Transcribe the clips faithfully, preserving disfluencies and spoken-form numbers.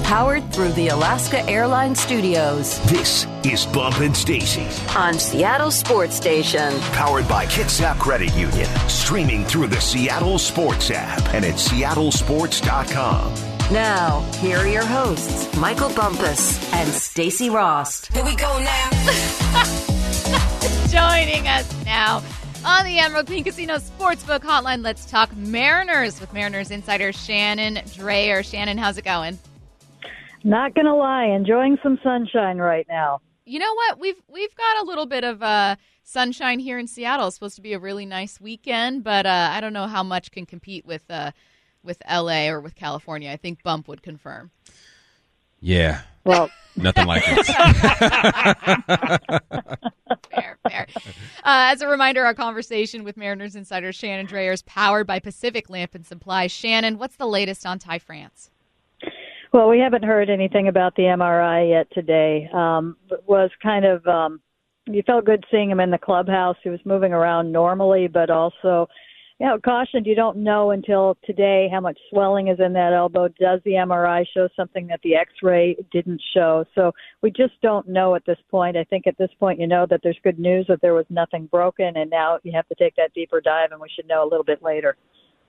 powered through the Alaska Airlines Studios. This is Bump and Stacy on Seattle Sports Station. Powered by Kitsap Credit Union. Streaming through the Seattle Sports app and at seattle sports dot com. Now, here are your hosts, Michael Bumpus and Stacy Rost. Here we go now. Joining us now on the Emerald Queen Casino Sportsbook Hotline, let's talk Mariners with Mariners insider Shannon Drayer. Shannon, how's it going? Not going to lie, enjoying some sunshine right now. You know what? We've we've got a little bit of uh, sunshine here in Seattle. It's supposed to be a really nice weekend, but uh, I don't know how much can compete with uh, with L A or with California. I think Bump would confirm. Yeah. Well, nothing like it. Fair, fair. Uh, as a reminder, our conversation with Mariners insider Shannon Drayer is powered by Pacific Lamp and Supply. Shannon, what's the latest on Ty France? well, we haven't heard anything about the M R I yet today. Um, it was kind of, um, you felt good seeing him in the clubhouse. He was moving around normally, but also, you know, cautioned, you don't know until today how much swelling is in that elbow. Does the M R I show something that the X-ray didn't show? So we just don't know at this point. I think at this point you know that there's good news that there was nothing broken, and now you have to take that deeper dive, and we should know a little bit later.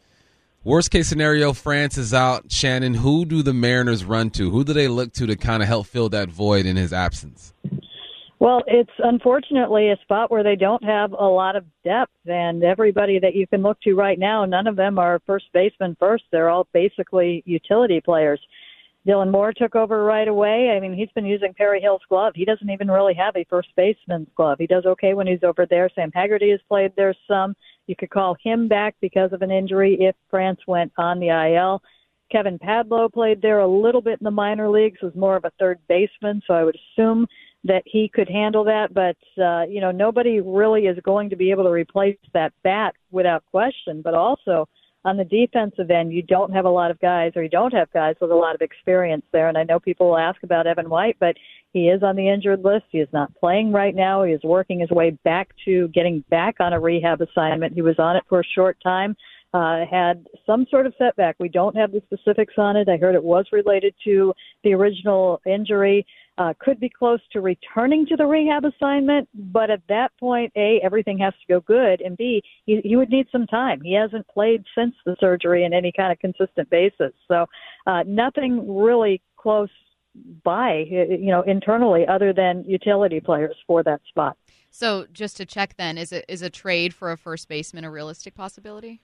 Worst case scenario, France is out. Shannon, who do the Mariners run to? Who do they look to to kind of help fill that void in his absence? Well, it's unfortunately a spot where they don't have a lot of depth, and everybody that you can look to right now, none of them are first baseman first. They're all basically utility players. Dylan Moore took over right away. I mean, he's been using Perry Hill's glove. He doesn't even really have a first baseman's glove. He does okay when he's over there. Sam Haggerty has played there some. You could call him back because of an injury if France went on the I L. Kevin Padlow played there a little bit in the minor leagues, was more of a third baseman, so I would assume that he could handle that. But, uh, you know, nobody really is going to be able to replace that bat without question. But also on the defensive end, you don't have a lot of guys, or you don't have guys with a lot of experience there. And I know people will ask about Evan White, but he is on the injured list. He is not playing right now. He is working his way back to getting back on a rehab assignment. He was on it for a short time. Uh, had some sort of setback. We don't have the specifics on it. I heard it was related to the original injury. Uh, could be close to returning to the rehab assignment, but at that point, A, everything has to go good, and B, he, he would need some time. He hasn't played since the surgery in any kind of consistent basis. So uh, nothing really close by, you know, internally other than utility players for that spot. So just to check then, is it is a trade for a first baseman a realistic possibility?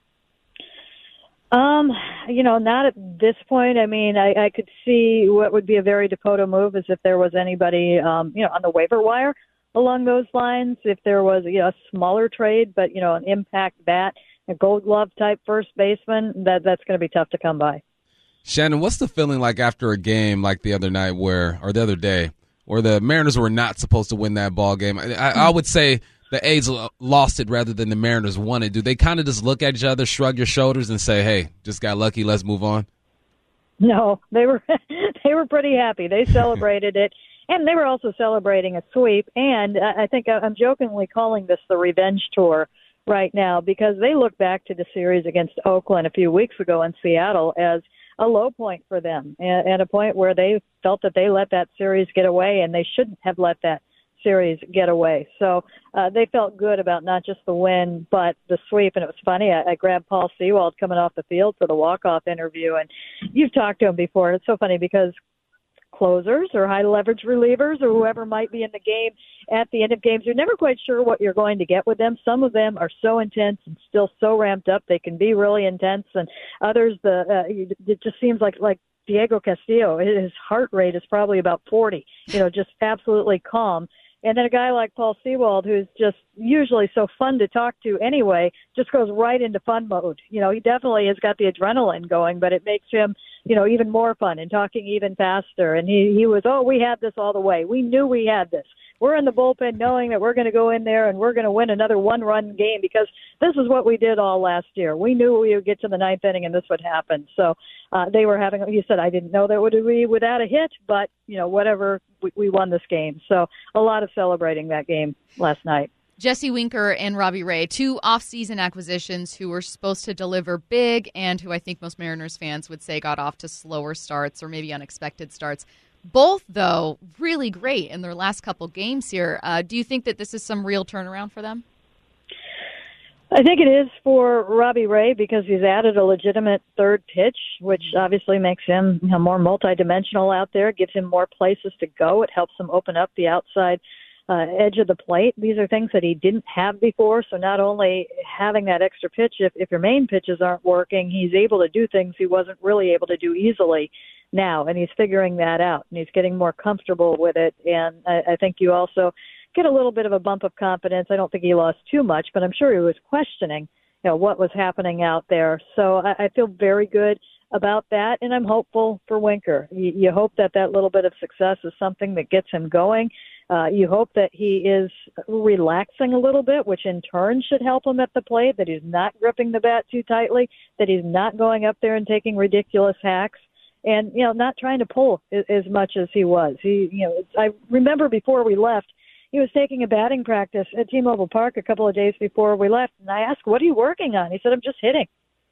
Um, you know, not at this point. I mean, I, I could see what would be a very Dipoto move is if there was anybody, um, you know, on the waiver wire along those lines. If there was, you know, a smaller trade, but, you know, an impact bat, a gold glove type first baseman, that that's going to be tough to come by. Shannon, what's the feeling like after a game like the other night where, or the other day, where the Mariners were not supposed to win that ball game? I, I would say the A's lost it rather than the Mariners won it. Do they kind of just look at each other, shrug your shoulders, and say, hey, just got lucky, let's move on? No, they were they were pretty happy. They celebrated it, and they were also celebrating a sweep. And I think I'm jokingly calling this the revenge tour right now because they look back to the series against Oakland a few weeks ago in Seattle as a low point for them and, and a point where they felt that they let that series get away, and they shouldn't have let that series get away. So uh, they felt good about not just the win, but the sweep. And it was funny. I, I grabbed Paul Sewald coming off the field for the walk-off interview. And you've talked to him before. It's so funny because closers or high-leverage relievers or whoever might be in the game at the end of games, you're never quite sure what you're going to get with them. Some of them are so intense and still so ramped up they can be really intense. And others, the uh, it just seems like like Diego Castillo, his heart rate is probably about forty, you know, just absolutely calm. And then a guy like Paul Sewald, who's just usually so fun to talk to anyway, just goes right into fun mode. You know, he definitely has got the adrenaline going, but it makes him, you know, even more fun and talking even faster. And he, he was, oh, we had this all the way. We knew we had this. We're in the bullpen knowing that we're going to go in there and we're going to win another one-run game because this is what we did all last year. We knew we would get to the ninth inning and this would happen. So uh, they were having, you said, I didn't know that would be without a hit, but, you know, whatever, we, we won this game. So a lot of celebrating that game last night. Jesse Winker and Robbie Ray, two off-season acquisitions who were supposed to deliver big and who I think most Mariners fans would say got off to slower starts or maybe unexpected starts. Both, though, really great in their last couple games here. Uh, do you think that this is some real turnaround for them? I think it is for Robbie Ray because he's added a legitimate third pitch, which obviously makes him, you know, more multidimensional out there, gives him more places to go. It helps him open up the outside uh, edge of the plate. These are things that he didn't have before, so not only having that extra pitch, if, if your main pitches aren't working, he's able to do things he wasn't really able to do easily now, and he's figuring that out, and he's getting more comfortable with it, and I, I think you also get a little bit of a bump of confidence. I don't think he lost too much, but I'm sure he was questioning, you know, what was happening out there. So I, I feel very good about that, and I'm hopeful for Winker. You, you hope that that little bit of success is something that gets him going. Uh, you hope that he is relaxing a little bit, which in turn should help him at the plate, that he's not gripping the bat too tightly, that he's not going up there and taking ridiculous hacks, and, you know, not trying to pull as, as much as he was. He, you know, I remember before we left, he was taking a batting practice at T-Mobile Park a couple of days before we left, and I asked, what are you working on? He said, I'm just hitting.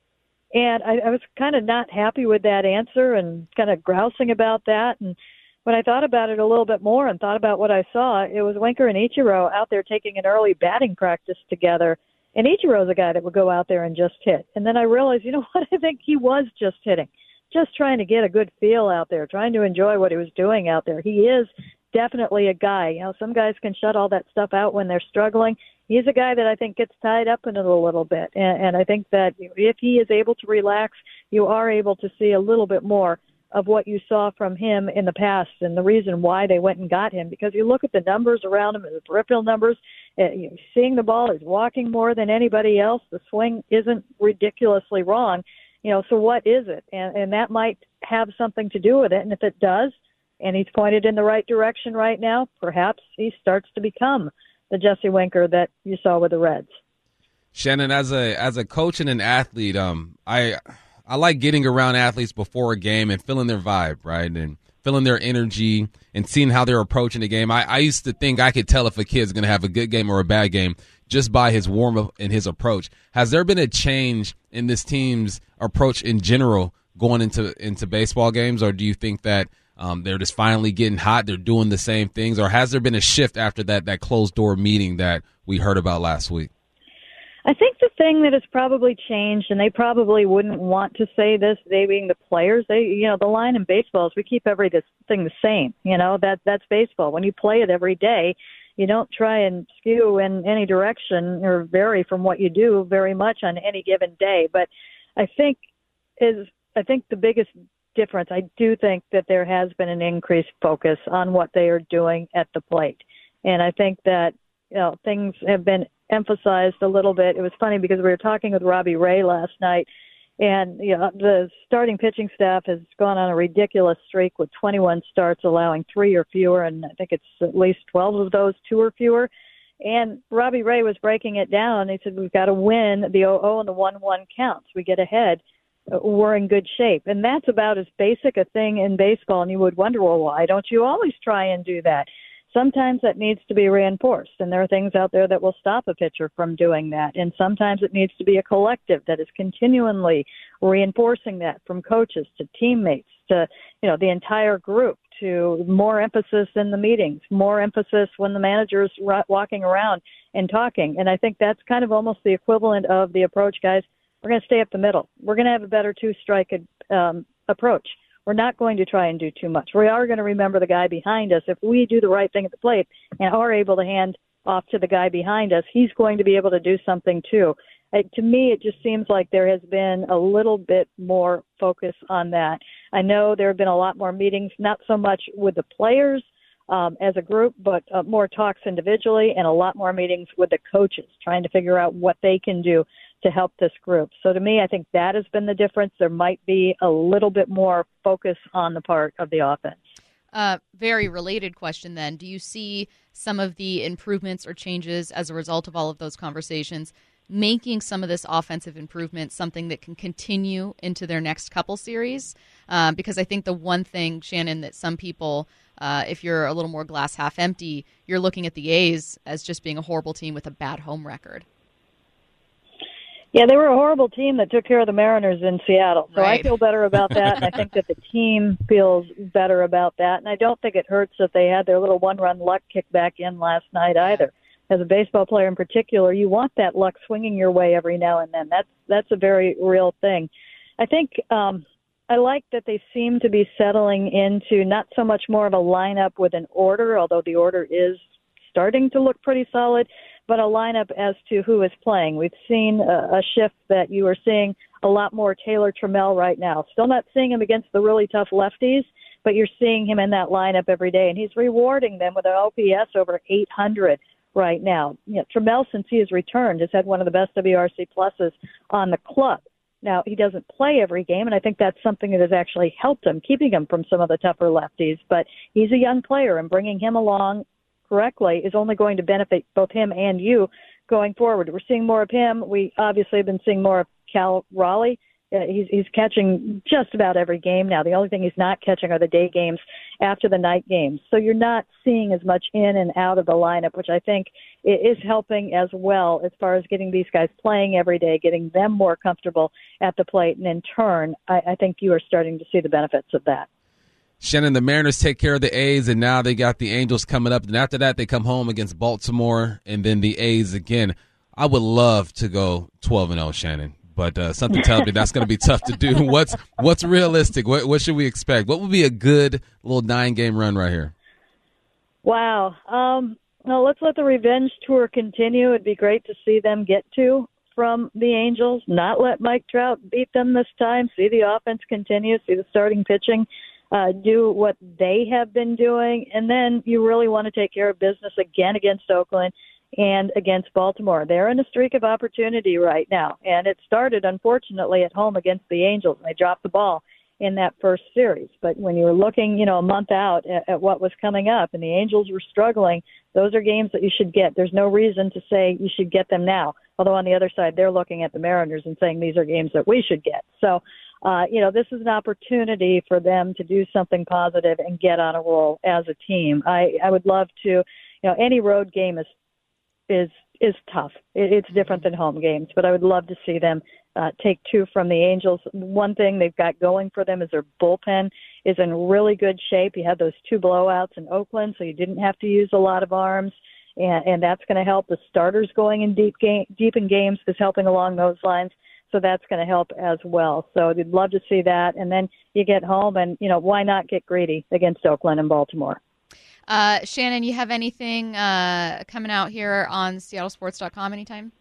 And I, I was kind of not happy with that answer and kind of grousing about that. And when I thought about it a little bit more and thought about what I saw, it was Winker and Ichiro out there taking an early batting practice together. And Ichiro's a guy that would go out there and just hit. And then I realized, you know what, I think he was just hitting, just trying to get a good feel out there, trying to enjoy what he was doing out there. He is definitely a guy. You know, some guys can shut all that stuff out when they're struggling. He's a guy that I think gets tied up in it a little bit. And, and I think that if he is able to relax, you are able to see a little bit more of what you saw from him in the past and the reason why they went and got him. Because you look at the numbers around him, the peripheral numbers, uh, you know, seeing the ball, he's walking more than anybody else. The swing isn't ridiculously wrong. You know, so what is it? And, and that might have something to do with it. And if it does, and he's pointed in the right direction right now, perhaps he starts to become the Jesse Winker that you saw with the Reds. Shannon, as a as a coach and an athlete, um, I I like getting around athletes before a game and feeling their vibe, right, and feeling their energy and seeing how they're approaching the game. I, I used to think I could tell if a kid's going to have a good game or a bad game just by his warm-up and his approach. Has there been a change in this team's approach in general going into into baseball games, or do you think that Um, they're just finally getting hot, they're doing the same things, or has there been a shift after that that closed-door meeting that we heard about last week? I think the thing that has probably changed, and they probably wouldn't want to say this, they being the players, they, you know, the line in baseball is we keep everything the same. You know, that that's baseball. When you play it every day, you don't try and skew in any direction or vary from what you do very much on any given day. But I think is I think the biggest difference, I do think that there has been an increased focus on what they are doing at the plate. And I think that, you know, things have been emphasized a little bit. It was funny because we were talking with Robbie Ray last night, and, you know, the starting pitching staff has gone on a ridiculous streak with twenty-one starts, allowing three or fewer, and I think it's at least twelve of those, two or fewer. And Robbie Ray was breaking it down. He said, we've got to win the oh oh and the one one counts. We get ahead, we're in good shape. And that's about as basic a thing in baseball. And you would wonder, well, why don't you always try and do that? Sometimes that needs to be reinforced. And there are things out there that will stop a pitcher from doing that. And sometimes it needs to be a collective that is continually reinforcing that, from coaches to teammates to, you know, the entire group, to more emphasis in the meetings, more emphasis when the manager's walking around and talking. And I think that's kind of almost the equivalent of the approach, guys. We're going to stay up the middle. We're going to have a better two-strike um, approach. We're not going to try and do too much. We are going to remember the guy behind us. If we do the right thing at the plate and are able to hand off to the guy behind us, he's going to be able to do something too. Uh, to me, it just seems like there has been a little bit more focus on that. I know there have been a lot more meetings, not so much with the players um, as a group, but uh, more talks individually, and a lot more meetings with the coaches, trying to figure out what they can do to help this group. So to me, I think that has been the difference. There might be a little bit more focus on the part of the offense. Uh, very related question then. Do you see some of the improvements or changes as a result of all of those conversations, making some of this offensive improvement something that can continue into their next couple series. Uh, because I think the one thing, Shannon, that some people, uh, if you're a little more glass half empty, you're looking at the A's as just being a horrible team with a bad home record. Yeah, they were a horrible team that took care of the Mariners in Seattle. So Right. I feel better about that, and I think that the team feels better about that. And I don't think it hurts that they had their little one-run luck kick back in last night either. As a baseball player in particular, you want that luck swinging your way every now and then. That's that's a very real thing. I think um, I like that they seem to be settling into not so much more of a lineup with an order, although the order is starting to look pretty solid, but a lineup as to who is playing. We've seen a, a shift that you are seeing a lot more Taylor Trammell right now. Still not seeing him against the really tough lefties, but you're seeing him in that lineup every day, and he's rewarding them with an O P S over eight hundred right now. You know, Trammell, since he has returned, has had one of the best W R C pluses on the club. Now, he doesn't play every game, and I think that's something that has actually helped him, keeping him from some of the tougher lefties. But he's a young player, and bringing him along correctly is only going to benefit both him and you going forward. We're seeing more of him. We obviously have been seeing more of Cal Raleigh. Uh, he's, he's catching just about every game now. The only thing he's not catching are the day games after the night games. So you're not seeing as much in and out of the lineup, which I think is helping as well as far as getting these guys playing every day, getting them more comfortable at the plate. And in turn, I, I think you are starting to see the benefits of that. Shannon, the Mariners take care of the A's, and now they got the Angels coming up. And after that, they come home against Baltimore, and then the A's again. I would love to go twelve and oh, Shannon, but uh, something tells me that's going to be tough to do. What's what's realistic? What, what should we expect? What would be a good little nine-game run right here? Wow. Um, well, let's let the revenge tour continue. It'd be great to see them get to from the Angels, not let Mike Trout beat them this time, see the offense continue, see the starting pitching Uh, do what they have been doing, and then you really want to take care of business again against Oakland and against Baltimore. They're in a streak of opportunity right now, and it started, unfortunately, at home against the Angels, and they dropped the ball in that first series. But when you were looking, you know, a month out at, at what was coming up, and the Angels were struggling, those are games that you should get. There's no reason to say you should get them now, although on the other side, they're looking at the Mariners and saying these are games that we should get. So, Uh, you know, this is an opportunity for them to do something positive and get on a roll as a team. I, I would love to, you know, any road game is is is tough. It, it's different than home games, but I would love to see them uh, take two from the Angels. One thing they've got going for them is their bullpen is in really good shape. You had those two blowouts in Oakland, so you didn't have to use a lot of arms, and, and that's going to help. The starters going in deep game, deep in games is helping along those lines. So that's going to help as well. So we'd love to see that. And then you get home and, you know, why not get greedy against Oakland and Baltimore? Uh, Shannon, you have anything uh, coming out here on Seattle Sports dot com anytime?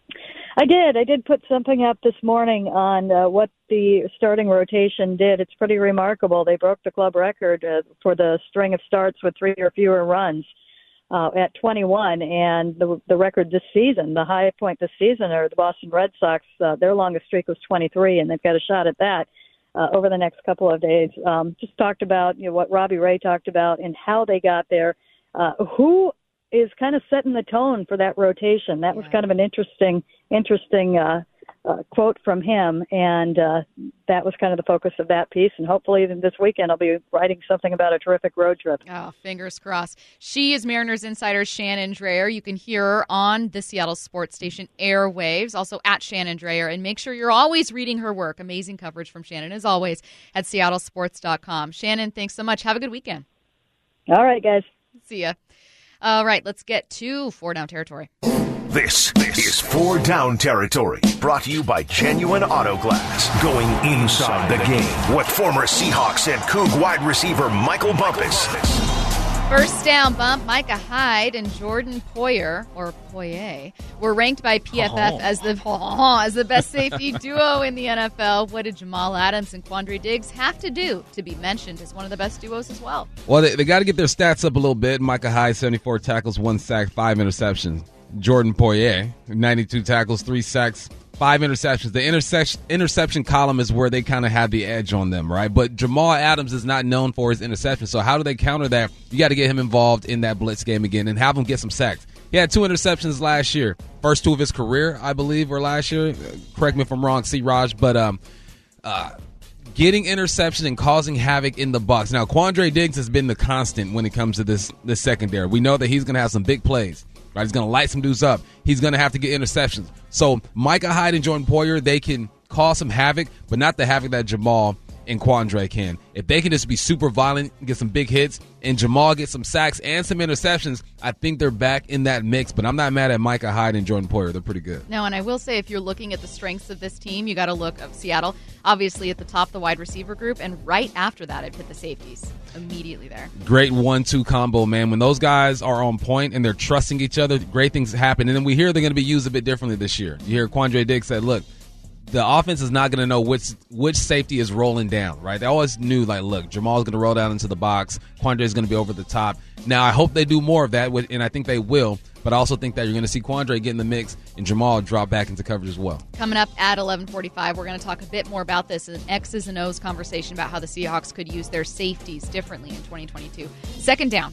I did. I did put something up this morning on uh, what the starting rotation did. It's pretty remarkable. They broke the club record uh, for the string of starts with three or fewer runs. Uh, at twenty-one, and the the record this season, the high point this season, are the Boston Red Sox. Uh, their longest streak was twenty-three, and they've got a shot at that uh, over the next couple of days. Um, just talked about, you know, what Robbie Ray talked about and how they got there. Uh, who is kind of setting the tone for that rotation? That was kind of an interesting, interesting uh, uh, quote from him, and uh, that was kind of the focus of that piece. And hopefully this weekend I'll be writing something about a terrific road trip. Oh, fingers crossed. She is Mariners insider Shannon Drayer. You can hear her on the Seattle sports station airwaves, also at Shannon Drayer. And make sure you're always reading her work. Amazing coverage from Shannon, as always, at Seattle Sports dot com. Shannon, thanks so much. Have a good weekend. All right, guys. See ya. All right, let's get to Four Down Territory. This, this is Four Down Territory, brought to you by Genuine Auto Glass. Going inside the game with former Seahawks and Coug wide receiver Michael Bumpus. First down bump, Micah Hyde and Jordan Poyer, or Poyer, were ranked by P F F oh. as the oh, as the best safety duo in the N F L. What did Jamal Adams and Quandre Diggs have to do to be mentioned as one of the best duos as well? Well, they, they got to get their stats up a little bit. Micah Hyde, seventy-four tackles, one sack, five interceptions. Jordan Poyer, ninety-two tackles, three sacks, five interceptions. The intersection, interception column is where they kind of have the edge on them, right? But Jamal Adams is not known for his interceptions, so how do they counter that? You got to get him involved in that blitz game again and have him get some sacks. He had two interceptions last year. First two of his career, I believe, were last year. Correct me if I'm wrong, C. Raj. But um, uh, getting interceptions and causing havoc in the box. Now, Quandre Diggs has been the constant when it comes to this, this secondary. We know that he's going to have some big plays. Right? He's going to light some dudes up. He's going to have to get interceptions. So Micah Hyde and Jordan Poyer, they can cause some havoc, but not the havoc that Jamal and Quandre can. If they can just be super violent, get some big hits, and Jamal get some sacks and some interceptions, I think they're back in that mix. But I'm not mad at Micah Hyde and Jordan Poyer. They're pretty good. No, and I will say if you're looking at the strengths of this team, you got to look at Seattle. Obviously at the top, the wide receiver group, and right after that, I'd put the safeties immediately there. Great one two combo, man. When those guys are on point and they're trusting each other, great things happen. And then we hear they're going to be used a bit differently this year. You hear Quandre Diggs said, look, the offense is not going to know which which safety is rolling down, right? They always knew, like, look, Jamal's going to roll down into the box. Quandre is going to be over the top. Now, I hope they do more of that, and I think they will, but I also think that you're going to see Quandre get in the mix and Jamal drop back into coverage as well. Coming up at eleven forty-five, we're going to talk a bit more about this, an X's and O's conversation about how the Seahawks could use their safeties differently in twenty twenty-two. Second down.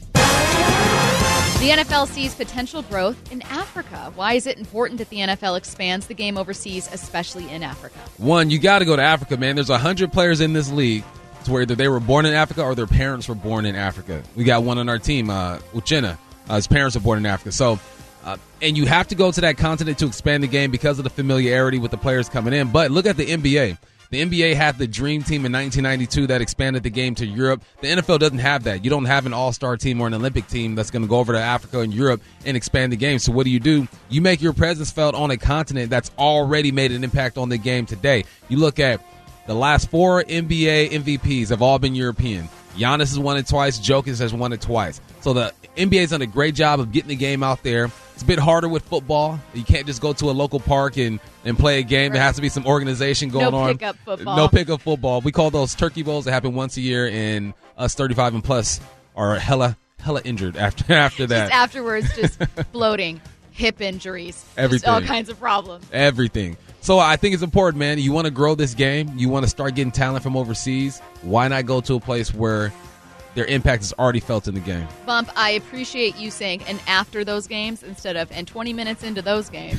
The N F L sees potential growth in Africa. Why is it important that the N F L expands the game overseas, especially in Africa? One, you got to go to Africa, man. There's one hundred players in this league to where either they were born in Africa or their parents were born in Africa. We got one on our team, uh, Uchenna. Uh, his parents were born in Africa. So, uh, and you have to go to that continent to expand the game because of the familiarity with the players coming in. But look at the N B A. The N B A had the Dream Team in nineteen ninety-two that expanded the game to Europe. The N F L doesn't have that. You don't have an all-star team or an Olympic team that's going to go over to Africa and Europe and expand the game. So what do you do? You make your presence felt on a continent that's already made an impact on the game today. You look at the last four N B A M V Ps have all been European. Giannis has won it twice. Jokic has won it twice. So the N B A has done a great job of getting the game out there. It's a bit harder with football. You can't just go to a local park and, and play a game. Right. There has to be some organization going no on. No pickup football. No pickup football. We call those turkey bowls that happen once a year, and us thirty-five and plus are hella hella injured after after that. Just afterwards, just bloating, hip injuries, everything, just all kinds of problems. Everything. So I think it's important, man. You want to grow this game. You want to start getting talent from overseas. Why not go to a place where their impact is already felt in the game? Bump, I appreciate you saying and after those games instead of and twenty minutes into those games.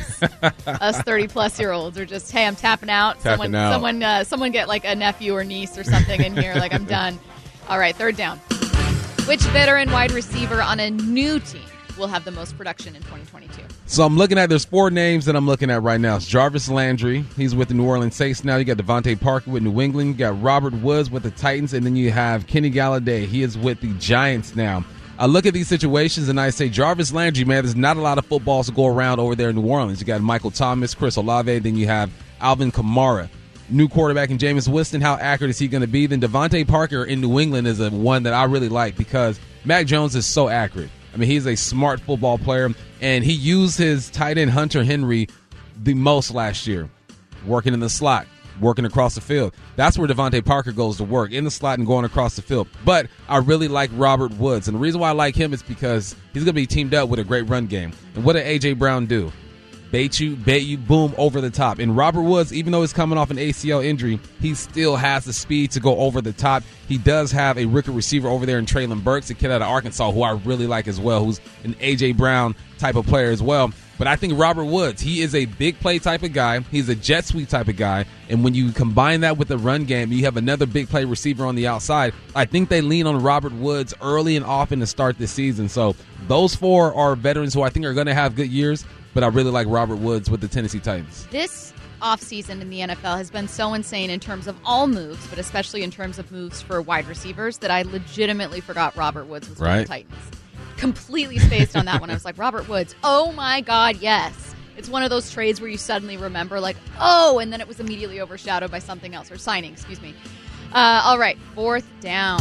Us thirty-plus-year-olds are just, hey, I'm tapping out. Tapping someone, out. Someone, uh, someone get like a nephew or niece or something in here. Like, I'm done. All right, third down. Which veteran wide receiver on a new team will have the most production in twenty twenty-two? So I'm looking at, there's four names that I'm looking at right now. It's Jarvis Landry. He's with the New Orleans Saints now. You got Devontae Parker with New England. You got Robert Woods with the Titans. And then you have Kenny Galladay. He is with the Giants now. I look at these situations and I say, Jarvis Landry, man, there's not a lot of footballs to go around over there in New Orleans. You got Michael Thomas, Chris Olave. Then you have Alvin Kamara. New quarterback in Jameis Winston. How accurate is he going to be? Then Devontae Parker in New England is a one that I really like because Mac Jones is so accurate. I mean, he's a smart football player, and he used his tight end Hunter Henry the most last year, working in the slot, working across the field. That's where Devontae Parker goes to work, in the slot and going across the field. But I really like Robert Woods, and the reason why I like him is because he's going to be teamed up with a great run game. And what did A J. Brown do? Bait you, bait you, boom, over the top. And Robert Woods, even though he's coming off an A C L injury, he still has the speed to go over the top. He does have a rookie receiver over there in Traylon Burks, a kid out of Arkansas, who I really like as well, who's an A J. Brown type of player as well. But I think Robert Woods, he is a big play type of guy. He's a jet sweep type of guy. And when you combine that with the run game, you have another big play receiver on the outside. I think they lean on Robert Woods early and often to start this season. So those four are veterans who I think are going to have good years. But I really like Robert Woods with the Tennessee Titans. This offseason in the N F L has been so insane in terms of all moves, but especially in terms of moves for wide receivers, that I legitimately forgot Robert Woods was right. with the Titans. Completely spaced on that one. I was like, Robert Woods, oh my God, yes. It's one of those trades where you suddenly remember, like, oh, and then it was immediately overshadowed by something else, or signing, excuse me. Uh, all right, fourth down.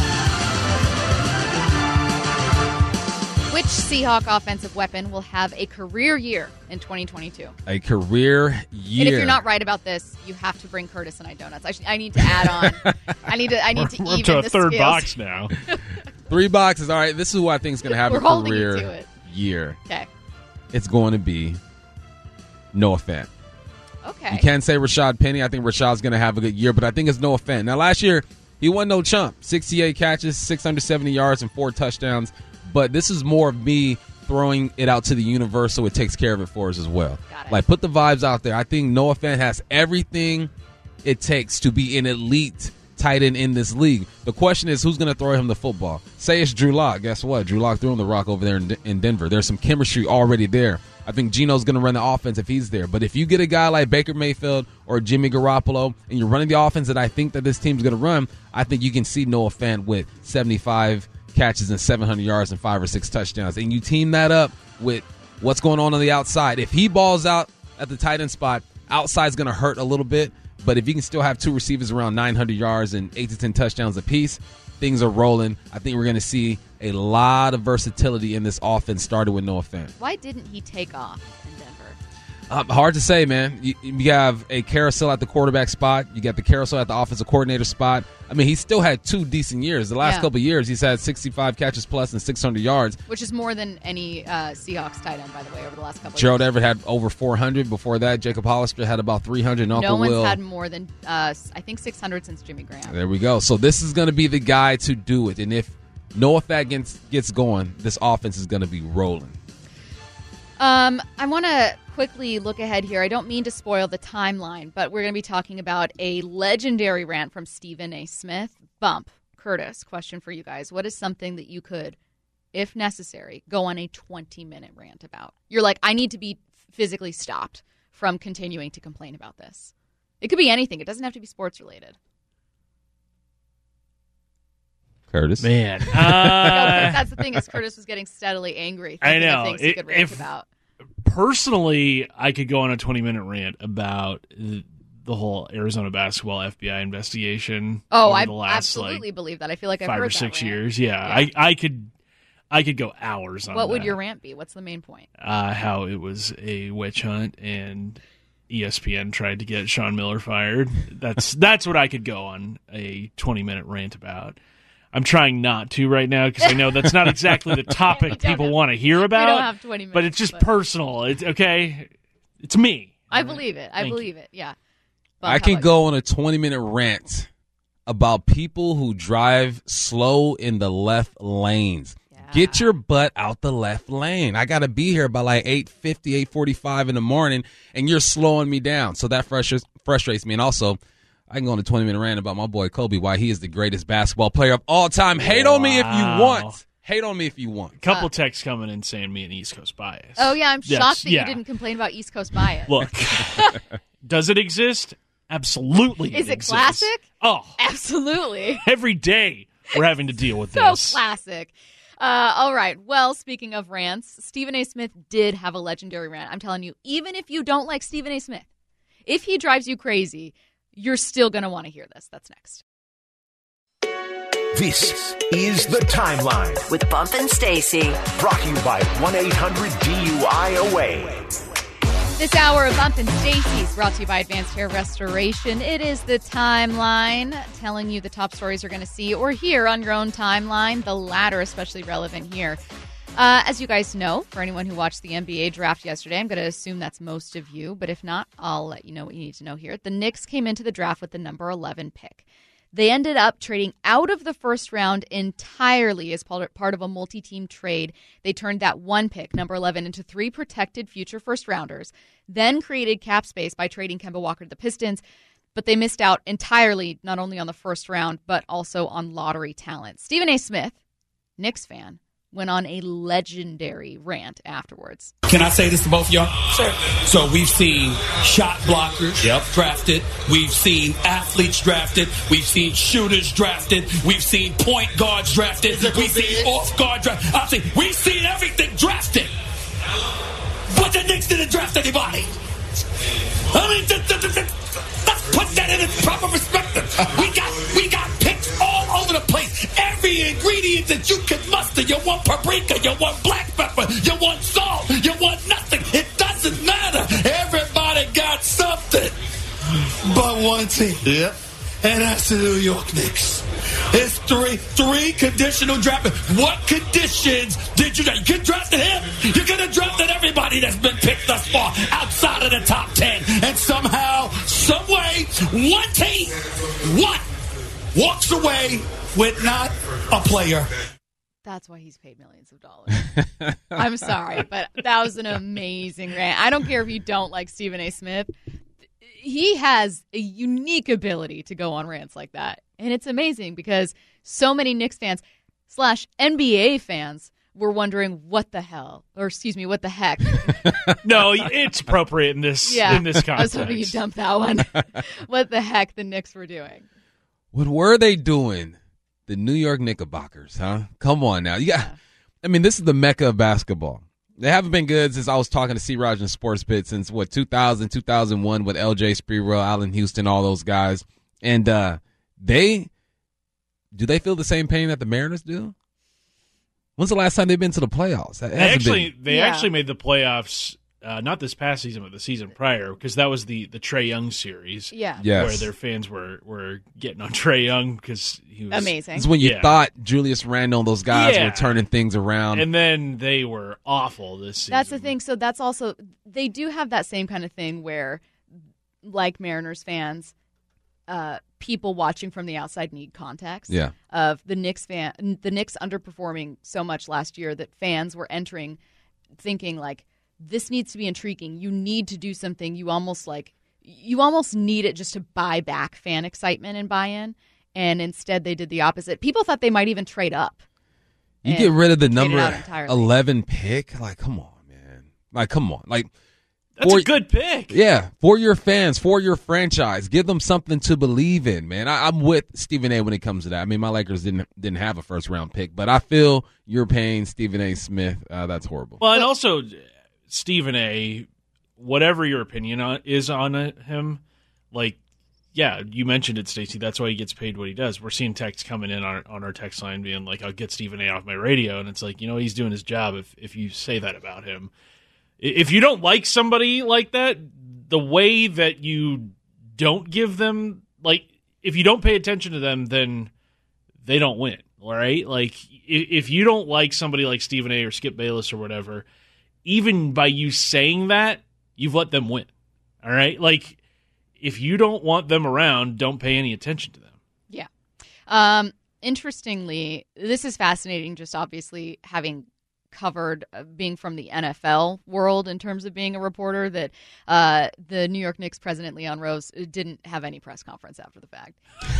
Which Seahawk offensive weapon will have a career year in twenty twenty-two? A career year. And if you're not right about this, you have to bring Curtis and I donuts. I, should, I need to add on. I need to. I need to we're, we're even up to a the third scales. box now. Three boxes. All right. This is who I think is going to have We're a holding you career to it. year. Okay. It's going to be Noah Fant. Okay. You can't say Rashad Penny. I think Rashad's going to have a good year, but I think it's Noah Fant. Now, last year, he wasn't no chump. sixty-eight catches, six hundred seventy yards, and four touchdowns. But this is more of me throwing it out to the universe so it takes care of it for us as well. Got it. Like, put the vibes out there. I think Noah Fant has everything it takes to be an elite tight end in this league. The question is, who's going to throw him the football? Say it's Drew Lock. Guess what? Drew Lock threw him the rock over there in, D- in Denver. There's some chemistry already there. I think Geno's going to run the offense if he's there. But if you get a guy like Baker Mayfield or Jimmy Garoppolo and you're running the offense that I think that this team's going to run, I think you can see Noah Fant with seventy-five catches and seven hundred yards and five or six touchdowns. And you team that up with what's going on on the outside. If he balls out at the tight end spot, outside's going to hurt a little bit. But if you can still have two receivers around nine hundred yards and eight to ten touchdowns apiece, things are rolling. I think we're going to see a lot of versatility in this offense started with Noah Fant. Why didn't he take off in Denver? Um, hard to say, man. You, you have a carousel at the quarterback spot. You got the carousel at the offensive coordinator spot. I mean, he still had two decent years. The last Yeah. couple of years, he's had sixty-five catches plus and six hundred yards. Which is more than any uh, Seahawks tight end, by the way, over the last couple of Gerald years. Everett had over four hundred. Before that, Jacob Hollister had about three hundred. And Uncle No one's Will. had more than, uh, I think, six hundred since Jimmy Graham. There we go. So this is going to be the guy to do it. And if Noah Fant gets, gets going, this offense is going to be rolling. Um, I want to quickly look ahead here. I don't mean to spoil the timeline, but we're going to be talking about a legendary rant from Stephen A. Smith. Bump, Curtis, question for you guys. What is something that you could, if necessary, go on a twenty-minute rant about? You're like, I need to be physically stopped from continuing to complain about this. It could be anything. It doesn't have to be sports related. Curtis? Man. No, Uh, that's the thing is Curtis was getting steadily angry. I thinking of know. things he It- could rant if- about. personally, I could go on a twenty-minute rant about the, the whole Arizona basketball F B I investigation. Oh, over I the last, absolutely like, believe that. I feel like I've five heard or six that rant. years. Yeah, Yeah. I, I could, I could go hours on What would that. your rant be? What's the main point? Uh, how it was a witch hunt and E S P N tried to get Sean Miller fired. That's that's what I could go on a twenty-minute rant about. I'm trying not to right now because I know that's not exactly the topic don't people have- want to hear about. We don't have twenty minutes. but it's just but personal. It's okay. It's me. I believe it. I Thank believe it. Yeah. Bob, I how can about go on a twenty-minute rant about people who drive slow in the left lanes. Yeah. Get your butt out the left lane. I got to be here by like eight fifty, eight forty-five in the morning, and you're slowing me down. So that frustrates, frustrates me. And also, I can go on a twenty-minute rant about my boy Kobe, why he is the greatest basketball player of all time. Hate on me if you Wow. want. Hate on me if you want. Couple texts coming in saying me an East Coast bias. Oh, yeah. I'm Yes, shocked that yeah. you didn't complain about East Coast bias. Look, does it exist? Absolutely. Is it exists. classic? Oh, Absolutely. every day we're having to deal with So this. classic. Uh, all right. Well, speaking of rants, Stephen A. Smith did have a legendary rant. I'm telling you, even if you don't like Stephen A. Smith, if he drives you crazy, you're still going to want to hear this. That's next. This is The Timeline, With Bump and Stacy. brought to you by one eight hundred D U I O A. This hour of Bump and Stacy's brought to you by Advanced Hair Restoration. It is the timeline telling you the top stories you're going to see or hear on your own timeline. The latter especially relevant here. Uh, as you guys know, for anyone who watched the N B A draft yesterday, I'm going to assume that's most of you. But if not, I'll let you know what you need to know here. The Knicks came into the draft with the number eleven pick. They ended up trading out of the first round entirely as part of a multi-team trade. They turned that one pick, number eleven, into three protected future first-rounders, then created cap space by trading Kemba Walker to the Pistons. But they missed out entirely not only on the first round, but also on lottery talent. Stephen A. Smith, Knicks fan, went on a legendary rant afterwards. Can I say this to both of y'all? Sure. So we've seen shot blockers Yep. drafted. We've seen athletes drafted. We've seen shooters drafted. We've seen point guards drafted. We've seen off guard drafted. I'm saying we've seen everything drafted. But the Knicks didn't draft anybody. I mean, th- th- th- th- let's put that in its proper perspective. We got we got picks all over the place. Every ingredient that you can muster. You want paprika, you want black pepper, you want salt, you want nothing. It doesn't matter. Everybody got something. But one team. Yep. And that's the New York Knicks. It's three three conditional draft. What conditions did you draft? You could draft him. You could have drafted everybody that's been picked thus far outside of the top ten. And somehow, some way, one team, one, walks away with not a player. That's why he's paid millions of dollars. I'm sorry, but that was an amazing rant. I don't care if you don't like Stephen A. Smith. He has a unique ability to go on rants like that. And it's amazing because so many Knicks fans slash N B A fans were wondering what the hell, or excuse me, what the heck. No, it's appropriate in this Yeah, in this context. I was hoping you'd dump that one. What the heck the Knicks were doing. What were they doing? The New York Knickerbockers, huh? Come on now. You got, yeah. I mean, this is the mecca of basketball. They haven't been good since I was talking to C. Raj in Sports Pit since, what, two thousand, two thousand one with L J Spiro, Allen Houston, all those guys. And uh, they, do they feel the same pain that the Mariners do? When's the last time they've been to the playoffs? They actually, been. they Yeah. actually made the playoffs. Uh, not this past season, but the season prior, because that was the, the Trae Young series. Yeah. Yes. Where their fans were, were getting on Trae Young because he was Amazing. It's when you Yeah. thought Julius Randle and those guys Yeah. were turning things around. And then they were awful this season. That's the thing. So that's also, they do have that same kind of thing where, like Mariners fans, uh, people watching from the outside need context. Yeah. Of the Knicks fan, the Knicks underperforming so much last year that fans were entering, thinking like, this needs to be intriguing. You need to do something. You almost like, you almost need it just to buy back fan excitement and buy-in. And instead, they did the opposite. People thought they might even trade up. You and get rid of the trade it number out entirely. eleven pick? Like, come on, man. Like, come on. Like, That's for, a good pick. Yeah, for your fans, for your franchise, give them something to believe in, man. I, I'm with Stephen A. when it comes to that. I mean, my Lakers didn't didn't have a first round pick, but I feel you're paying Stephen A. Smith. Uh, that's horrible. Well, and also Stephen A., whatever your opinion on, is on it, him, like, yeah, you mentioned it, Stacey. That's why he gets paid what he does. We're seeing texts coming in on, on our text line being like, I'll get Stephen A. off my radio. And it's like, you know, he's doing his job if, if you say that about him. If you don't like somebody like that, the way that you don't give them, like, if you don't pay attention to them, then they don't win, all right? Like, if you don't like somebody like Stephen A. or Skip Bayless or whatever, even by you saying that, you've let them win, all right? Like, if you don't want them around, don't pay any attention to them. Yeah. Um, interestingly, this is fascinating, just obviously having covered uh, being from the N F L world in terms of being a reporter, that uh, the New York Knicks president, Leon Rose, didn't have any press conference after the fact.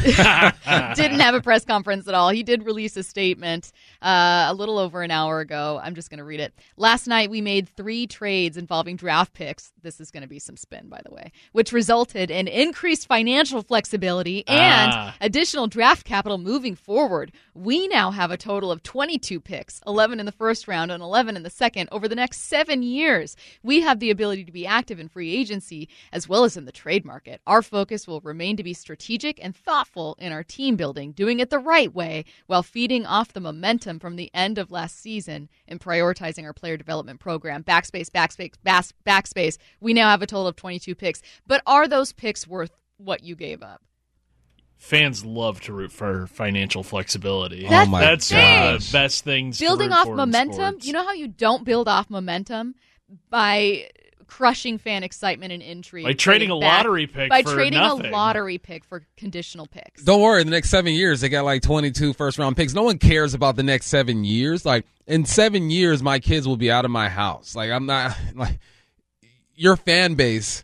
Didn't have a press conference at all. He did release a statement uh, a little over an hour ago. I'm just going to read it. Last night, we made three trades involving draft picks. This is going to be some spin, by the way, which resulted in increased financial flexibility and Ah. additional draft capital moving forward. We now have a total of twenty-two picks, eleven in the first round and eleven in the second, over the next seven years. We have the ability to be active in free agency as well as in the trade market. Our focus will remain to be strategic and thoughtful in our team building, doing it the right way while feeding off the momentum from the end of last season and prioritizing our player development program. Backspace, backspace, bas- backspace. We now have a total of twenty-two picks. But are those picks worth what you gave up? Fans love to root for financial flexibility. That's oh my That's gosh. one of the best things. to Building root off for in momentum. sports. You know how you don't build off momentum? By crushing fan excitement and intrigue. By trading getting a back- lottery pick By for trading nothing. a lottery pick for conditional picks. Don't worry, in the next seven years, they got like twenty-two first round picks. No one cares about the next seven years. Like, in seven years, my kids will be out of my house. Like, I'm not, like, your fan base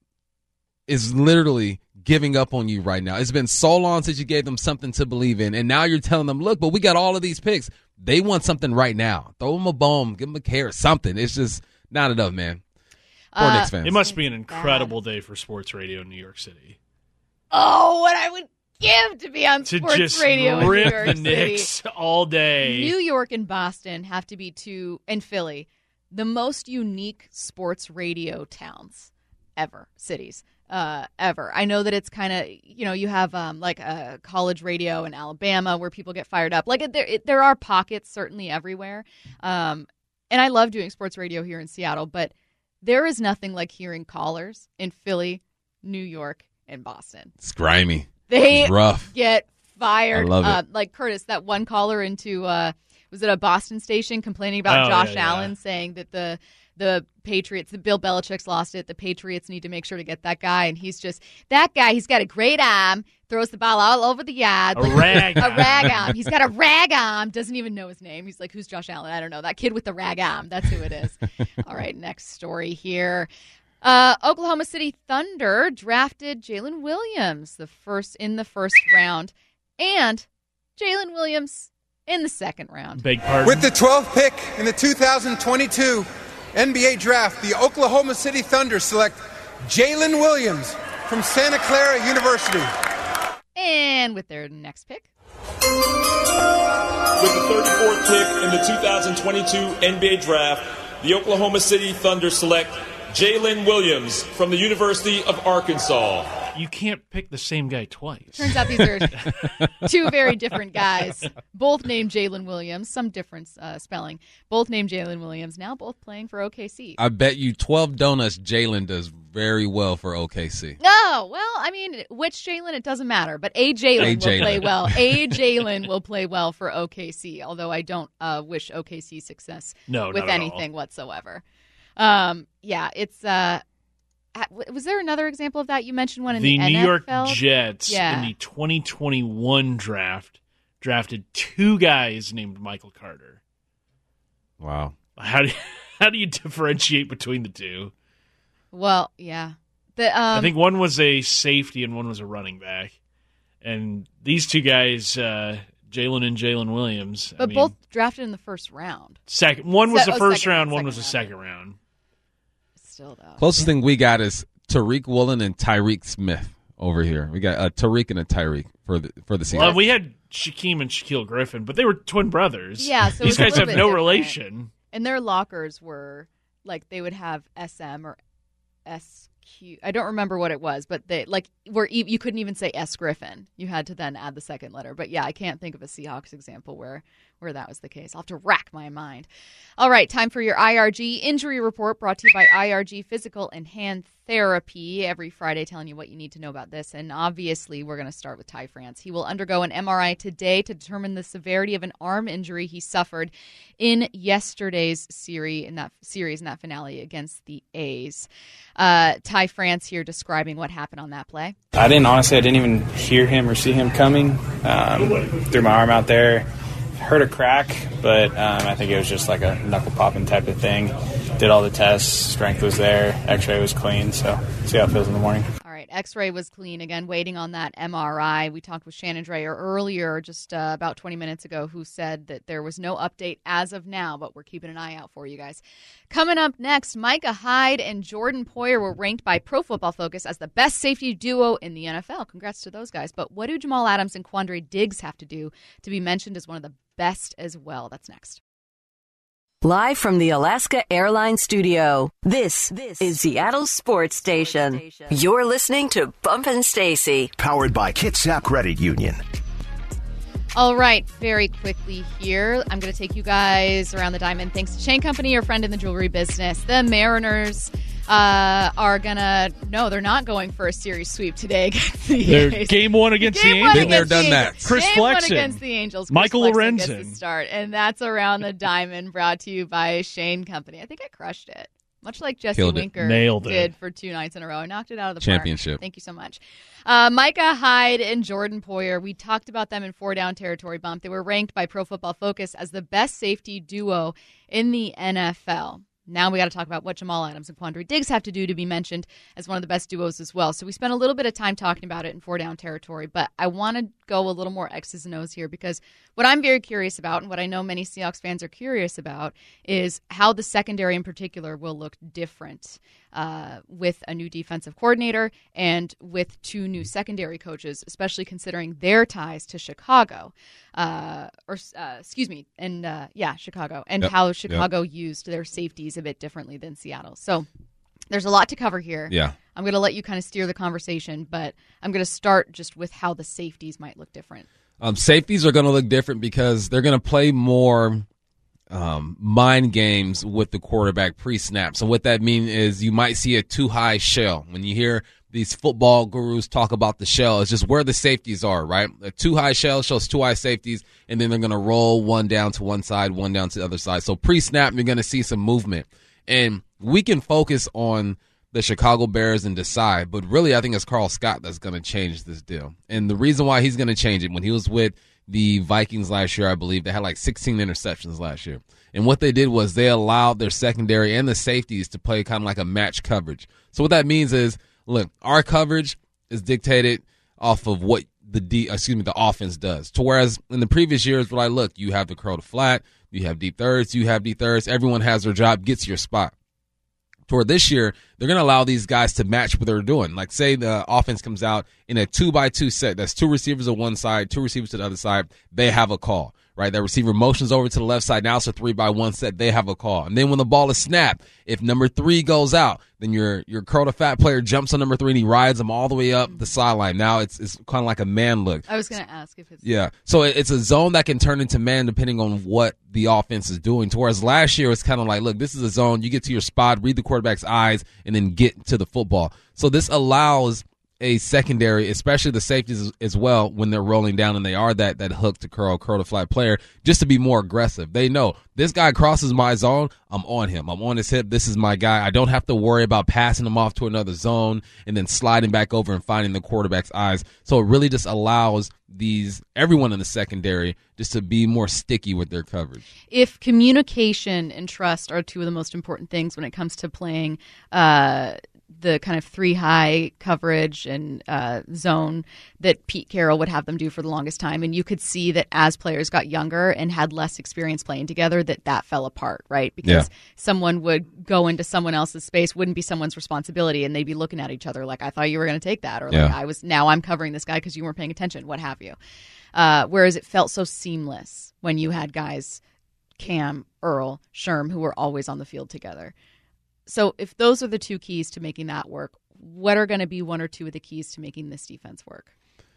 is literally giving up on you right now. It's been so long since you gave them something to believe in, and now you're telling them, look, but we got all of these picks. They want something right now. Throw them a bone, give them a carrot, something. It's just not enough, man. Poor Uh, Knicks fans. It must be an It's incredible bad. day for sports radio in New York City. Oh, what I would give to be on To sports just radio in New rip York the City. Knicks all day. New York and Boston have to be two, and Philly, the most unique sports radio towns ever, cities uh, ever. I know that it's kind of, you know, you have um, like a college radio in Alabama where people get fired up. Like it, there, it, there are pockets certainly everywhere. Um, and I love doing sports radio here in Seattle, but there is nothing like hearing callers in Philly, New York, and Boston. It's grimy. They It's rough. get fired. I love it. Uh, like Curtis, that one caller into uh, was it a Boston station complaining about Oh, Josh yeah, yeah. Allen, saying that the the Patriots, the Bill Belichick's lost it. The Patriots need to make sure to get that guy, and he's just that guy. He's got a great arm, throws the ball all over the yard. A like, rag A arm. rag arm. He's got a rag arm. Doesn't even know his name. He's like, who's Josh Allen? I don't know. That kid with the rag arm. That's who it is. All right, next story here. Uh, Oklahoma City Thunder drafted Jalen Williams the first in the first round, and Jalen Williams in the second round. Big pardon. With the twelfth pick in the two thousand twenty-two N B A Draft, the Oklahoma City Thunder select Jalen Williams from Santa Clara University. And with their next pick. With the thirty-fourth pick in the two thousand twenty-two N B A Draft, the Oklahoma City Thunder select Jalen Williams from the University of Arkansas. You can't pick the same guy twice. Turns out these are two very different guys, both named Jalen Williams, some difference uh, spelling. Both named Jalen Williams, now both playing for O K C. I bet you twelve donuts Jalen does very well for O K C. No, well, I mean, which Jalen, it doesn't matter, but a Jalen will Jalen. play well. A Jalen will play well for O K C, although I don't uh, wish O K C success No, with not at anything all. whatsoever. Um, yeah, it's... Uh, was there another example of that? You mentioned one in the, the N New F L? York Jets Yeah. in the twenty twenty-one draft drafted two guys named Michael Carter. Wow. How do you, how do you differentiate between the two? Well, yeah. The, um, I think one was a safety and one was a running back. And these two guys, uh, Jalen and Jalen Williams. But I mean, both drafted in the first round. second. One was Se- the oh, first second round, round, one was the second second round. Still, though. Closest thing we got is Tariq Woolen and Tyreek Smith over here. We got a Tariq and a Tyreek for the for the season. Well, we had Shaquem and Shaquille Griffin, but they were twin brothers. Yeah, so it these was a guys little have bit no different. relation. And their lockers were, like, they would have S M or S Q. I don't remember what it was, but they, like, were e- you couldn't even say S Griffin. You had to then add the second letter. But, yeah, I can't think of a Seahawks example where, where that was the case. I'll have to rack my mind. All right, time for your I R G injury report brought to you by I R G Physical and Hand Therapy. Every Friday telling you what you need to know about this. And obviously, we're going to start with Ty France. He will undergo an M R I today to determine the severity of an arm injury he suffered in yesterday's series in that series in that finale against the A's. Uh, Ty France here describing what happened on that play. I didn't, honestly, I didn't even hear him or see him coming. Um, threw my arm out there. Heard a crack, but um, I think it was just like a knuckle popping type of thing. Did all the tests, strength was there, x-ray was clean, so see how it feels in the morning. All right, x-ray was clean. Again, waiting on that M R I. We talked with Shannon Dreyer earlier, just uh, about twenty minutes ago, who said that there was no update as of now, but we're keeping an eye out for you guys. Coming up next, Micah Hyde and Jordan Poyer were ranked by Pro Football Focus as the best safety duo in the N F L. Congrats to those guys. But what do Jamal Adams and Quandre Diggs have to do to be mentioned as one of the best as well? That's next. Live from the Alaska Airlines studio, this, this is Seattle Sports Station. You're listening to Bumpin' Stacy. Powered by Kitsap Credit Union. All right, very quickly here, I'm going to take you guys around the diamond. Thanks to Chain Company, your friend in the jewelry business. The Mariners uh, are going to, no, they're not going for a series sweep today against the They're A's. game one against Game the one Angels. Been there, against the done that. Angels. Chris Game one Flexen. against the Angels. Chris Michael Flexen gets Lorenzen. the start, and that's around the diamond, brought to you by Shane Company. I think I crushed it, much like Jesse Killed it. Winker Nailed it. did for two nights in a row. I knocked it out of the Championship. park. Thank you so much. Uh, Micah Hyde and Jordan Poyer, we talked about them in four down territory bump. They were ranked by Pro Football Focus as the best safety duo in the N F L. Now we got to talk about what Jamal Adams and Quandre Diggs have to do to be mentioned as one of the best duos as well. So we spent a little bit of time talking about it in four down territory, but I want to go a little more X's and O's here because what I'm very curious about and what I know many Seahawks fans are curious about is how the secondary in particular will look different uh, with a new defensive coordinator and with two new secondary coaches, especially considering their ties to Chicago. Uh, or uh, excuse me, and uh, yeah, Chicago, and Yep. how Chicago used their safeties a bit differently than Seattle. So there's a lot to cover here. Yeah. I'm going to let you kind of steer the conversation, but I'm going to start just with how the safeties might look different. Um, safeties are going to look different because they're going to play more um, mind games with the quarterback pre-snap. So what that means is you might see a too-high shell. When you hear these football gurus talk about the shell, it's just where the safeties are, right? A too-high shell shows two high safeties, and then they're going to roll one down to one side, one down to the other side. So pre-snap, you're going to see some movement. And we can focus on the Chicago Bears and decide. But really, I think it's Carl Scott that's going to change this deal. And the reason why he's going to change it, when he was with the Vikings last year, I believe, they had like sixteen interceptions last year. And what they did was they allowed their secondary and the safeties to play kind of like a match coverage. So what that means is, look, our coverage is dictated off of what the D, excuse me, the offense does. To whereas in the previous years, what I look, you have the curl to flat, you have deep thirds, you have deep thirds. Everyone has their job, gets your spot. Toward this year, they're going to allow these guys to match what they're doing. Like, say the offense comes out in a two-by-two set. That's two receivers on one side, two receivers to the other side. They have a call, right? That receiver motions over to the left side. Now it's a three-by-one set. They have a call. And then when the ball is snapped, if number three goes out, then your your curl-to-fat player jumps on number three and he rides them all the way up the sideline. Now it's it's kind of like a man look. I was going to ask if it's... Yeah. So it's a zone that can turn into man depending on what the offense is doing. Whereas last year, it's kind of like, look, this is a zone. You get to your spot, read the quarterback's eyes, and then get to the football. So this allows a secondary, especially the safeties as well, when they're rolling down and they are that that hook to curl, curl to flat player, just to be more aggressive. They know this guy crosses my zone, I'm on him. I'm on his hip. This is my guy. I don't have to worry about passing him off to another zone and then sliding back over and finding the quarterback's eyes. So it really just allows these everyone in the secondary just to be more sticky with their coverage. If communication and trust are two of the most important things when it comes to playing uh the kind of three high coverage and uh, zone that Pete Carroll would have them do for the longest time. And you could see that as players got younger and had less experience playing together, that that fell apart, right? Because yeah. someone would go into someone else's space, wouldn't be someone's responsibility, and they'd be looking at each other like, I thought you were going to take that, or like, yeah. I was, now I'm covering this guy because you weren't paying attention, what have you. Uh, whereas it felt so seamless when you had guys, Cam, Earl, Sherm, who were always on the field together. So if those are the two keys to making that work, what are going to be one or two of the keys to making this defense work?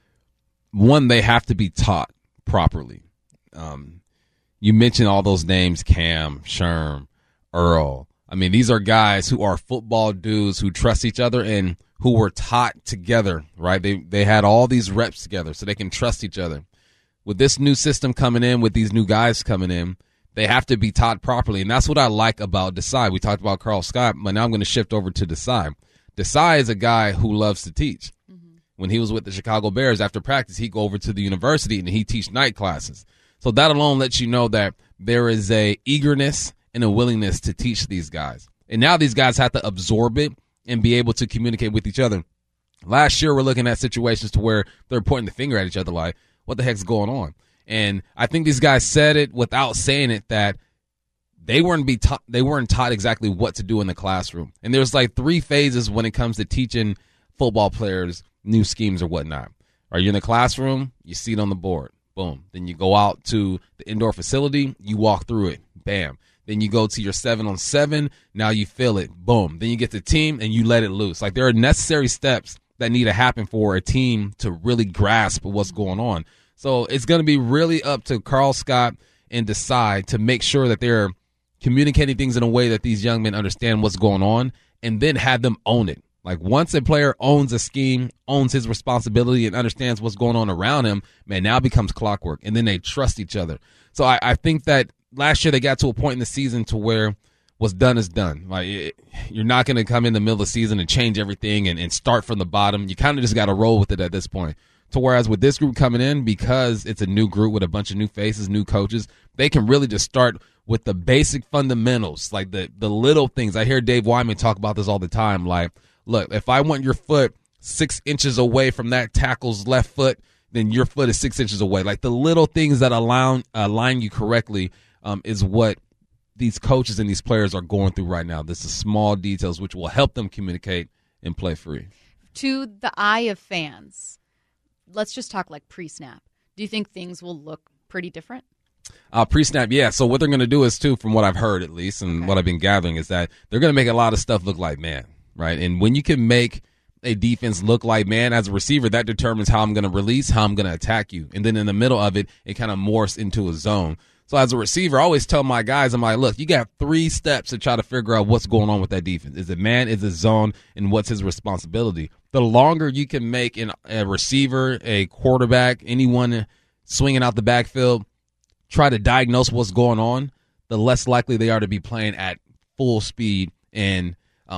One, they have to be taught properly. Um, you mentioned all those names, Cam, Sherm, Earl. I mean, these are guys who are football dudes who trust each other and who were taught together, right? They they had all these reps together so they can trust each other. With this new system coming in, with these new guys coming in, they have to be taught properly, and that's what I like about Desai. We talked about Carl Scott, but now I'm going to shift over to Desai. Desai is a guy who loves to teach. Mm-hmm. When he was with the Chicago Bears, after practice, he'd go over to the university and he'd teach night classes. So that alone lets you know that there is a eagerness and a willingness to teach these guys. And now these guys have to absorb it and be able to communicate with each other. Last year, we're looking at situations to where they're pointing the finger at each other like, what the heck's going on? And I think these guys said it without saying it, that they weren't be taught, they weren't taught exactly what to do in the classroom. And there's like three phases when it comes to teaching football players new schemes or whatnot. Are you in the classroom? You see it on the board. Boom. Then you go out to the indoor facility. You walk through it. Bam. Then you go to your seven on seven. Now you feel it. Boom. Then you get the team and you let it loose. Like, there are necessary steps that need to happen for a team to really grasp what's going on. So it's going to be really up to Carl Scott and Desai to make sure that they're communicating things in a way that these young men understand what's going on, and then have them own it. Like, once a player owns a scheme, owns his responsibility, and understands what's going on around him, man, now it becomes clockwork, and then they trust each other. So I, I think that last year they got to a point in the season to where what's done is done. Like, it, you're not going to come in the middle of the season and change everything and, and start from the bottom. You kind of just got to roll with it at this point. To whereas with this group coming in, because it's a new group with a bunch of new faces, new coaches, they can really just start with the basic fundamentals, like the, the little things. I hear Dave Wyman talk about this all the time. Like, look, if I want your foot six inches away from that tackle's left foot, then your foot is six inches away. Like, the little things that align, align you correctly um, is what these coaches and these players are going through right now. This is small details which will help them communicate and play free. To the eye of fans, let's just talk like pre-snap. Do you think things will look pretty different? Uh, pre-snap, yeah. So what they're going to do is, too, from what I've heard at least and okay. what I've been gathering, is that they're going to make a lot of stuff look like man, right? And when you can make a defense look like man as a receiver, that determines how I'm going to release, how I'm going to attack you. And then in the middle of it, it kind of morphs into a zone. So as a receiver, I always tell my guys, I'm like, look, you got three steps to try to figure out what's going on with that defense. Is it man? Is it zone? And what's his responsibility? The longer you can make an, a receiver, a quarterback, anyone swinging out the backfield, try to diagnose what's going on, the less likely they are to be playing at full speed and um,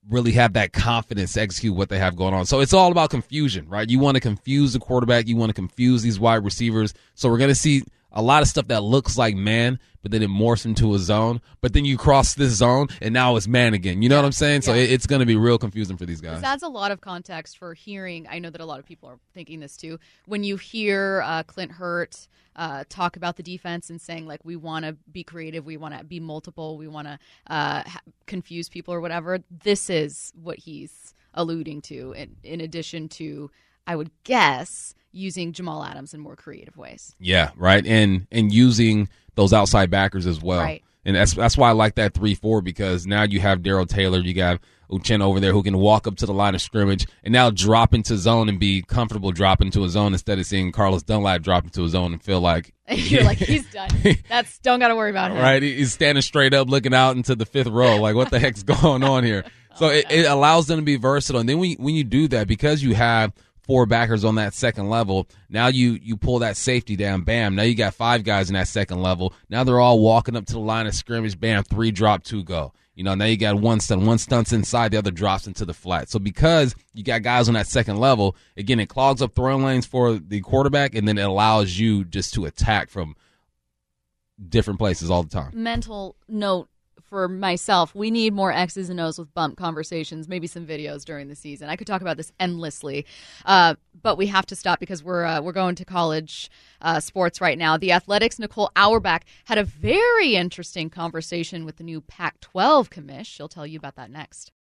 really have that confidence to execute what they have going on. So it's all about confusion, right? You want to confuse the quarterback. You want to confuse these wide receivers. So we're going to see a lot of stuff that looks like man, but then it morphs into a zone. But then you cross this zone, and now it's man again. You know what I'm saying? So Yeah. it, it's going to be real confusing for these guys. This adds a lot of context for hearing. I know that a lot of people are thinking this too. When you hear uh, Clint Hurt uh, talk about the defense and saying, like, we want to be creative, we want to be multiple, we want to uh, ha- confuse people or whatever, this is what he's alluding to, in, in addition to, I would guess, using Jamal Adams in more creative ways. Yeah, right. And and using those outside backers as well. Right. And that's that's why I like that three four, because now you have Darrell Taylor, you got Uchenna over there who can walk up to the line of scrimmage and now drop into zone and be comfortable dropping into a zone instead of seeing Carlos Dunlap drop into a zone and feel like You're like, he's done. That's don't got to worry about him. right. He's standing straight up looking out into the fifth row. Like, what the heck's going on here? So it, it allows them to be versatile. And then when, when you do that, because you have four backers on that second level, now you you pull that safety down, bam, now you got five guys in that second level. Now they're all walking up to the line of scrimmage, bam, three drop, two go. You know, now you got one stunt, one stunts inside, the other drops into the flat. So because you got guys on that second level, again, it clogs up throwing lanes for the quarterback, and then it allows you just to attack from different places all the time. Mental note for myself, we need more X's and O's with bump conversations, maybe some videos during the season. I could talk about this endlessly, uh, but we have to stop because we're uh, we're going to college uh, sports right now. The Athletics' Nicole Auerbach had a very interesting conversation with the new Pac twelve commish. She'll tell you about that next.